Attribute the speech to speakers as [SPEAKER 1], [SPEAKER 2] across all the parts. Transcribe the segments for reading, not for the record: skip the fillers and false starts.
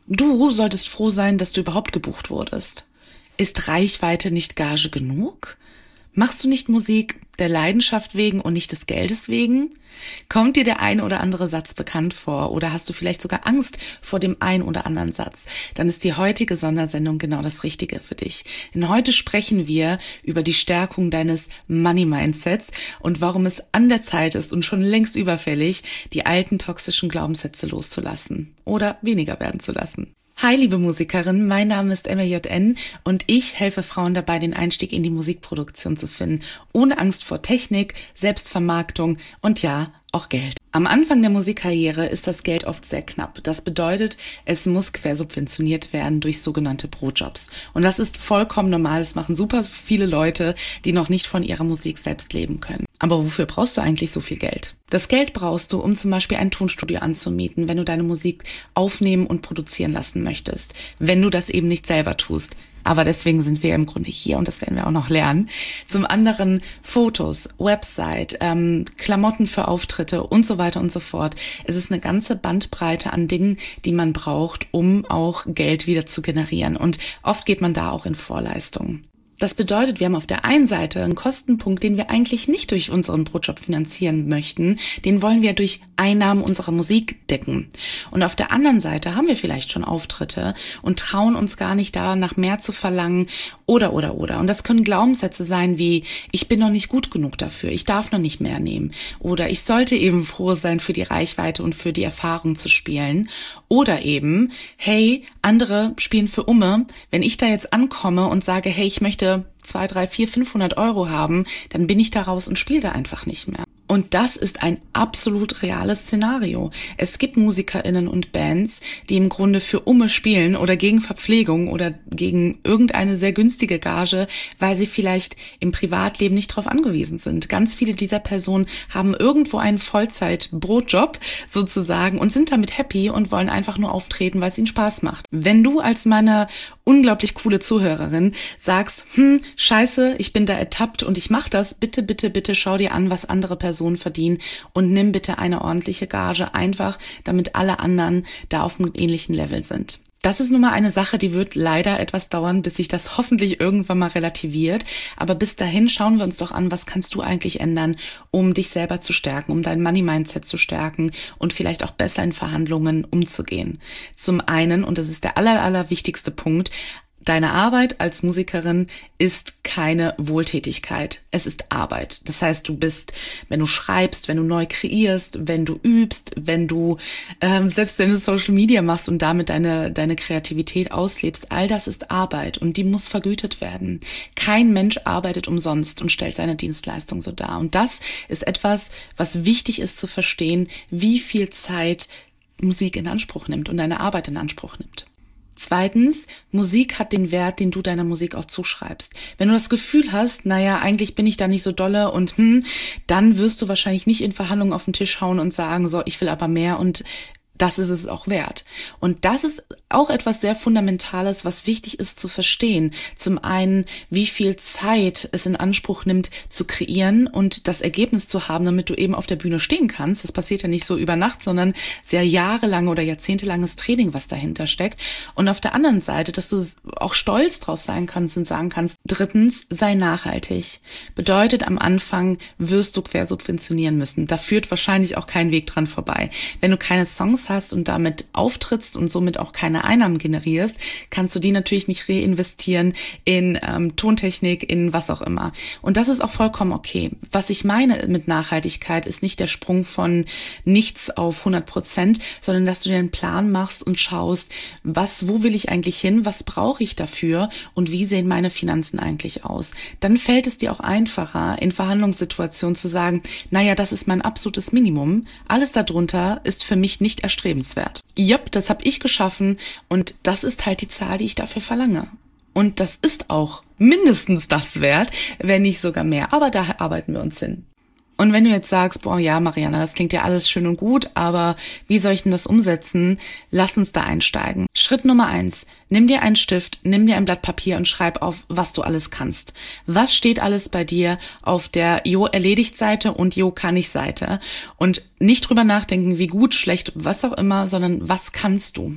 [SPEAKER 1] Du solltest froh sein, dass du überhaupt gebucht wurdest. Ist Reichweite nicht Gage genug? Machst du nicht Musik der Leidenschaft wegen und nicht des Geldes wegen? Kommt dir der ein oder andere Satz bekannt vor oder hast du vielleicht sogar Angst vor dem ein oder anderen Satz? Dann ist die heutige Sondersendung genau das Richtige für dich. Denn heute sprechen wir über die Stärkung deines Money-Mindsets und warum es an der Zeit ist und schon längst überfällig, die alten toxischen Glaubenssätze loszulassen oder weniger werden zu lassen. Hi, liebe Musikerin, mein Name ist MJN und ich helfe Frauen dabei, den Einstieg in die Musikproduktion zu finden, ohne Angst vor Technik, Selbstvermarktung und ja, auch Geld. Am Anfang der Musikkarriere ist das Geld oft sehr knapp. Das bedeutet, es muss quersubventioniert werden durch sogenannte Brotjobs. Und das ist vollkommen normal. Das machen super viele Leute, die noch nicht von ihrer Musik selbst leben können. Aber wofür brauchst du eigentlich so viel Geld? Das Geld brauchst du, um zum Beispiel ein Tonstudio anzumieten, wenn du deine Musik aufnehmen und produzieren lassen möchtest. Wenn du das eben nicht selber tust. Aber deswegen sind wir ja im Grunde hier und das werden wir auch noch lernen. Zum anderen Fotos, Website, Klamotten für Auftritte und so weiter und so fort. Es ist eine ganze Bandbreite an Dingen, die man braucht, um auch Geld wieder zu generieren. Und oft geht man da auch in Vorleistungen. Das bedeutet, wir haben auf der einen Seite einen Kostenpunkt, den wir eigentlich nicht durch unseren Brotjob finanzieren möchten. Den wollen wir durch Einnahmen unserer Musik decken. Und auf der anderen Seite haben wir vielleicht schon Auftritte und trauen uns gar nicht da nach mehr zu verlangen oder. Und das können Glaubenssätze sein wie, ich bin noch nicht gut genug dafür, ich darf noch nicht mehr nehmen. Oder ich sollte eben froh sein, für die Reichweite und für die Erfahrung zu spielen. Oder eben, hey, andere spielen für Umme. Wenn ich da jetzt ankomme und sage, hey, ich möchte 200, 300, 400, 500 Euro haben, dann bin ich da raus und spiele da einfach nicht mehr. Und das ist ein absolut reales Szenario. Es gibt MusikerInnen und Bands, die im Grunde für Umme spielen oder gegen Verpflegung oder gegen irgendeine sehr günstige Gage, weil sie vielleicht im Privatleben nicht darauf angewiesen sind. Ganz viele dieser Personen haben irgendwo einen Vollzeit-Brotjob sozusagen und sind damit happy und wollen einfach nur auftreten, weil es ihnen Spaß macht. Wenn du als meine unglaublich coole Zuhörerin sagst, scheiße, ich bin da ertappt und ich mache das, bitte schau dir an, was andere Personen verdienen und nimm bitte eine ordentliche Gage, einfach damit alle anderen da auf einem ähnlichen Level sind. Das ist nun mal eine Sache, die wird leider etwas dauern, bis sich das hoffentlich irgendwann mal relativiert. Aber bis dahin schauen wir uns doch an, was kannst du eigentlich ändern, um dich selber zu stärken, um dein Money-Mindset zu stärken und vielleicht auch besser in Verhandlungen umzugehen. Zum einen, und das ist der allerwichtigste Punkt, deine Arbeit als Musikerin ist keine Wohltätigkeit. Es ist Arbeit. Das heißt, du bist, wenn du schreibst, wenn du neu kreierst, wenn du übst, wenn du, selbst wenn du Social Media machst und damit deine Kreativität auslebst, all das ist Arbeit und die muss vergütet werden. Kein Mensch arbeitet umsonst und stellt seine Dienstleistung so dar. Und das ist etwas, was wichtig ist zu verstehen, wie viel Zeit Musik in Anspruch nimmt und deine Arbeit in Anspruch nimmt. Zweitens, Musik hat den Wert, den du deiner Musik auch zuschreibst. Wenn du das Gefühl hast, naja, eigentlich bin ich da nicht so dolle und dann wirst du wahrscheinlich nicht in Verhandlungen auf den Tisch hauen und sagen, so, ich will aber mehr und das ist es auch wert. Und das ist auch etwas sehr Fundamentales, was wichtig ist zu verstehen. Zum einen, wie viel Zeit es in Anspruch nimmt, zu kreieren und das Ergebnis zu haben, damit du eben auf der Bühne stehen kannst. Das passiert ja nicht so über Nacht, sondern sehr jahrelange oder jahrzehntelanges Training, was dahinter steckt. Und auf der anderen Seite, dass du auch stolz drauf sein kannst und sagen kannst, drittens, sei nachhaltig. Bedeutet, am Anfang wirst du quersubventionieren müssen. Da führt wahrscheinlich auch kein Weg dran vorbei. Wenn du keine Songs hast und damit auftrittst und somit auch keine Einnahmen generierst, kannst du die natürlich nicht reinvestieren in Tontechnik, in was auch immer. Und das ist auch vollkommen okay. Was ich meine mit Nachhaltigkeit ist nicht der Sprung von nichts auf 100%, sondern dass du dir einen Plan machst und schaust, wo will ich eigentlich hin, was brauche ich dafür und wie sehen meine Finanzen eigentlich aus. Dann fällt es dir auch einfacher, in Verhandlungssituationen zu sagen, naja, das ist mein absolutes Minimum. Alles darunter ist für mich nicht erstrebenswert. Jupp, das habe ich geschaffen und das ist halt die Zahl, die ich dafür verlange. Und das ist auch mindestens das wert, wenn nicht sogar mehr. Aber da arbeiten wir uns hin. Und wenn du jetzt sagst, boah, ja, Mariana, das klingt ja alles schön und gut, aber wie soll ich denn das umsetzen? Lass uns da einsteigen. Schritt Nummer 1. Nimm dir einen Stift, nimm dir ein Blatt Papier und schreib auf, was du alles kannst. Was steht alles bei dir auf der Jo-Erledigt-Seite und Jo-Kann-ich-Seite? Und nicht drüber nachdenken, wie gut, schlecht, was auch immer, sondern was kannst du?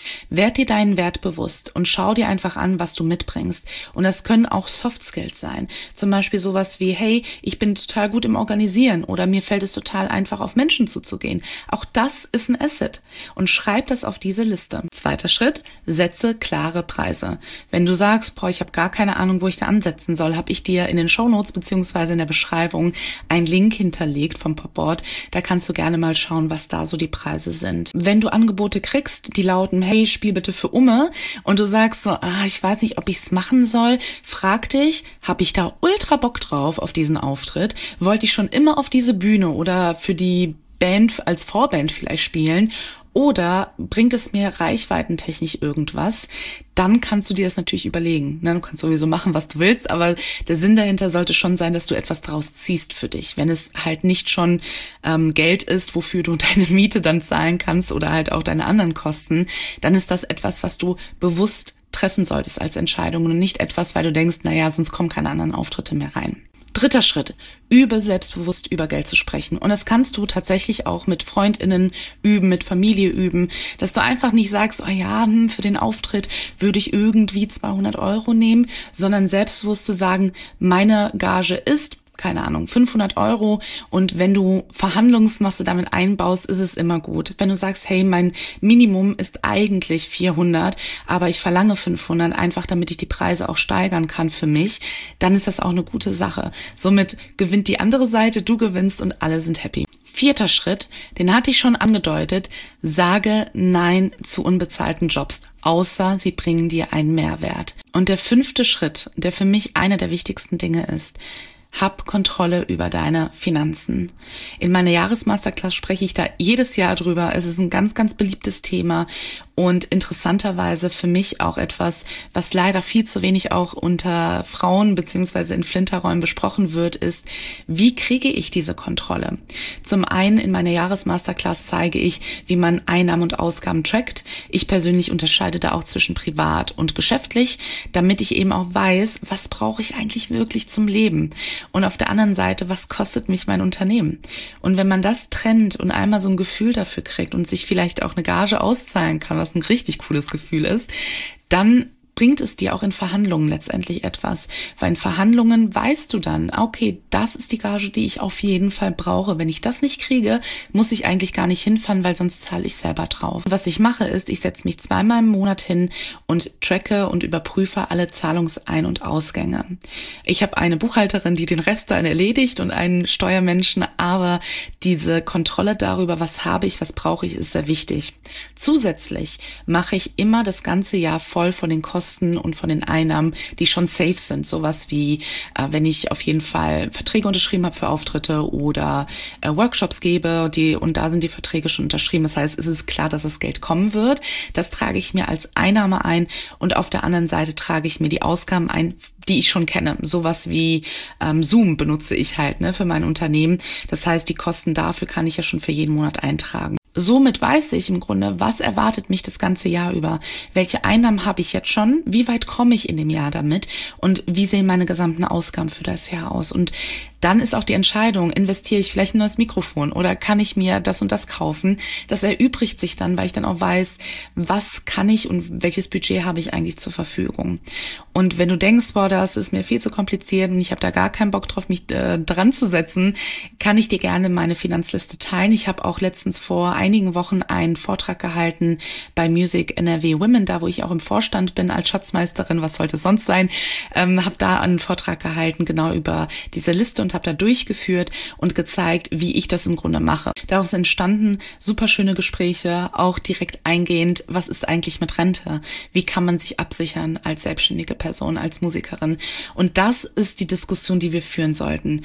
[SPEAKER 1] Werd dir deinen Wert bewusst und schau dir einfach an, was du mitbringst. Und das können auch Soft Skills sein. Zum Beispiel sowas wie, hey, ich bin total gut im Organisieren oder mir fällt es total einfach, auf Menschen zuzugehen. Auch das ist ein Asset. Und schreib das auf diese Liste. Zweiter Schritt, setze klare Preise. Wenn du sagst, ich habe gar keine Ahnung, wo ich da ansetzen soll, habe ich dir in den Shownotes beziehungsweise in der Beschreibung einen Link hinterlegt vom Popboard. Da kannst du gerne mal schauen, was da so die Preise sind. Wenn du Angebote kriegst, die lauten, hey, spiel bitte für Umme, und du sagst so, ich weiß nicht, ob ich es machen soll, frag dich, habe ich da ultra Bock drauf auf diesen Auftritt? Wollte ich schon immer auf diese Bühne oder für die Band als Vorband vielleicht spielen? Oder bringt es mir reichweitentechnisch irgendwas? Dann kannst du dir das natürlich überlegen. Du kannst sowieso machen, was du willst, aber der Sinn dahinter sollte schon sein, dass du etwas draus ziehst für dich. Wenn es halt nicht schon Geld ist, wofür du deine Miete dann zahlen kannst oder halt auch deine anderen Kosten, dann ist das etwas, was du bewusst treffen solltest als Entscheidung und nicht etwas, weil du denkst, sonst kommen keine anderen Auftritte mehr rein. Dritter Schritt, übe selbstbewusst über Geld zu sprechen. Und das kannst du tatsächlich auch mit FreundInnen üben, mit Familie üben, dass du einfach nicht sagst, für den Auftritt würde ich irgendwie 200 Euro nehmen, sondern selbstbewusst zu sagen, meine Gage ist, keine Ahnung, 500 Euro, und wenn du Verhandlungsmasse damit einbaust, ist es immer gut. Wenn du sagst, hey, mein Minimum ist eigentlich 400, aber ich verlange 500, einfach damit ich die Preise auch steigern kann für mich, dann ist das auch eine gute Sache. Somit gewinnt die andere Seite, du gewinnst und alle sind happy. Vierter Schritt, den hatte ich schon angedeutet, sage Nein zu unbezahlten Jobs, außer sie bringen dir einen Mehrwert. Und der fünfte Schritt, der für mich einer der wichtigsten Dinge ist, hab Kontrolle über deine Finanzen. In meiner Jahresmasterclass spreche ich da jedes Jahr drüber. Es ist ein ganz, ganz beliebtes Thema und interessanterweise für mich auch etwas, was leider viel zu wenig auch unter Frauen beziehungsweise in Flinterräumen besprochen wird, ist, wie kriege ich diese Kontrolle? Zum einen in meiner Jahresmasterclass zeige ich, wie man Einnahmen und Ausgaben trackt. Ich persönlich unterscheide da auch zwischen privat und geschäftlich, damit ich eben auch weiß, was brauche ich eigentlich wirklich zum Leben? Und auf der anderen Seite, was kostet mich mein Unternehmen? Und wenn man das trennt und einmal so ein Gefühl dafür kriegt und sich vielleicht auch eine Gage auszahlen kann, was ein richtig cooles Gefühl ist, dann bringt es dir auch in Verhandlungen letztendlich etwas. Weil in Verhandlungen weißt du dann, okay, das ist die Gage, die ich auf jeden Fall brauche. Wenn ich das nicht kriege, muss ich eigentlich gar nicht hinfahren, weil sonst zahle ich selber drauf. Was ich mache ist, ich setze mich 2-mal im Monat hin und tracke und überprüfe alle Zahlungsein- und Ausgänge. Ich habe eine Buchhalterin, die den Rest dann erledigt und einen Steuermenschen, aber diese Kontrolle darüber, was habe ich, was brauche ich, ist sehr wichtig. Zusätzlich mache ich immer das ganze Jahr voll von den Kosten und von den Einnahmen, die schon safe sind. Sowas wie, wenn ich auf jeden Fall Verträge unterschrieben habe für Auftritte oder Workshops gebe, und da sind die Verträge schon unterschrieben. Das heißt, es ist klar, dass das Geld kommen wird. Das trage ich mir als Einnahme ein und auf der anderen Seite trage ich mir die Ausgaben ein, die ich schon kenne. Sowas wie Zoom benutze ich halt für mein Unternehmen. Das heißt, die Kosten dafür kann ich ja schon für jeden Monat eintragen. Somit weiß ich im Grunde, was erwartet mich das ganze Jahr über? Welche Einnahmen habe ich jetzt schon? Wie weit komme ich in dem Jahr damit? Und wie sehen meine gesamten Ausgaben für das Jahr aus? Und dann ist auch die Entscheidung, investiere ich vielleicht ein neues Mikrofon oder kann ich mir das und das kaufen? Das erübrigt sich dann, weil ich dann auch weiß, was kann ich und welches Budget habe ich eigentlich zur Verfügung. Und wenn du denkst, das ist mir viel zu kompliziert und ich habe da gar keinen Bock drauf, mich dran zu setzen, kann ich dir gerne meine Finanzliste teilen. Ich habe auch letztens vor einigen Wochen einen Vortrag gehalten bei Music NRW Women, da wo ich auch im Vorstand bin als Schatzmeisterin, was sollte es sonst sein, habe da einen Vortrag gehalten genau über diese Liste und habe da durchgeführt und gezeigt, wie ich das im Grunde mache. Daraus entstanden super schöne Gespräche, auch direkt eingehend, was ist eigentlich mit Rente? Wie kann man sich absichern als selbstständige Person, als Musikerin? Und das ist die Diskussion, die wir führen sollten.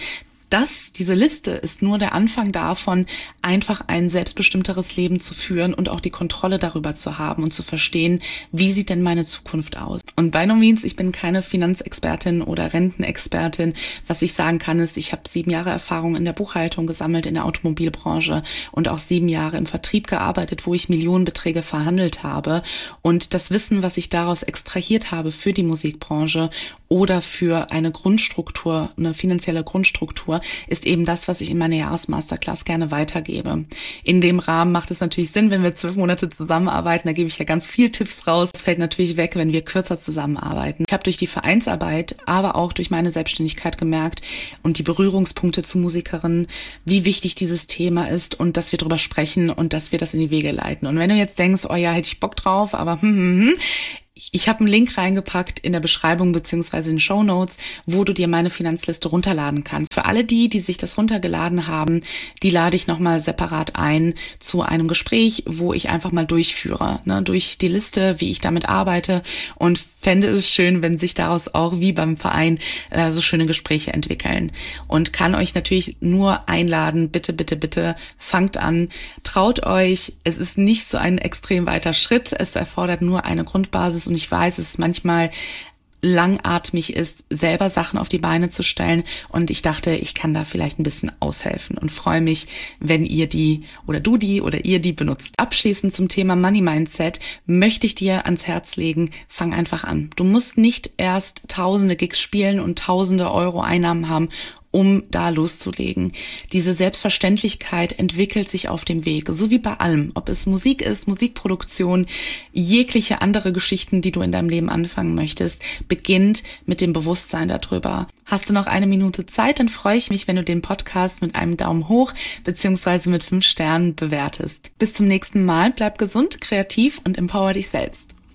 [SPEAKER 1] Diese Liste ist nur der Anfang davon, einfach ein selbstbestimmteres Leben zu führen und auch die Kontrolle darüber zu haben und zu verstehen, wie sieht denn meine Zukunft aus. Und by no means, ich bin keine Finanzexpertin oder Rentenexpertin. Was ich sagen kann, ist, ich habe 7 Jahre Erfahrung in der Buchhaltung gesammelt, in der Automobilbranche und auch 7 Jahre im Vertrieb gearbeitet, wo ich Millionenbeträge verhandelt habe. Und das Wissen, was ich daraus extrahiert habe für die Musikbranche oder für eine Grundstruktur, eine finanzielle Grundstruktur, ist eben das, was ich in meiner Jahresmasterclass gerne weitergebe. In dem Rahmen macht es natürlich Sinn, wenn wir 12 Monate zusammenarbeiten, da gebe ich ja ganz viel Tipps raus. Das fällt natürlich weg, wenn wir kürzer zusammenarbeiten. Ich habe durch die Vereinsarbeit, aber auch durch meine Selbstständigkeit gemerkt und die Berührungspunkte zu Musikerinnen, wie wichtig dieses Thema ist und dass wir drüber sprechen und dass wir das in die Wege leiten. Und wenn du jetzt denkst, oh ja, hätte ich Bock drauf, aber ich habe einen Link reingepackt in der Beschreibung beziehungsweise in den Shownotes, wo du dir meine Finanzliste runterladen kannst. Für alle die sich das runtergeladen haben, die lade ich nochmal separat ein zu einem Gespräch, wo ich einfach mal durchführe, durch die Liste, wie ich damit arbeite, und fände es schön, wenn sich daraus auch wie beim Verein so schöne Gespräche entwickeln. Und kann euch natürlich nur einladen, bitte, bitte, bitte, fangt an, traut euch. Es ist nicht so ein extrem weiter Schritt, es erfordert nur eine Grundbasis, und ich weiß, dass es manchmal langatmig ist, selber Sachen auf die Beine zu stellen, und ich dachte, ich kann da vielleicht ein bisschen aushelfen und freue mich, wenn ihr die oder du die oder ihr die benutzt. Abschließend zum Thema Money Mindset möchte ich dir ans Herz legen, fang einfach an. Du musst nicht erst tausende Gigs spielen und tausende Euro Einnahmen haben, um da loszulegen. Diese Selbstverständlichkeit entwickelt sich auf dem Weg, so wie bei allem. Ob es Musik ist, Musikproduktion, jegliche andere Geschichten, die du in deinem Leben anfangen möchtest, beginnt mit dem Bewusstsein darüber. Hast du noch 1 Minute Zeit, dann freue ich mich, wenn du den Podcast mit einem Daumen hoch bzw. mit 5 Sternen bewertest. Bis zum nächsten Mal, bleib gesund, kreativ und empower dich selbst.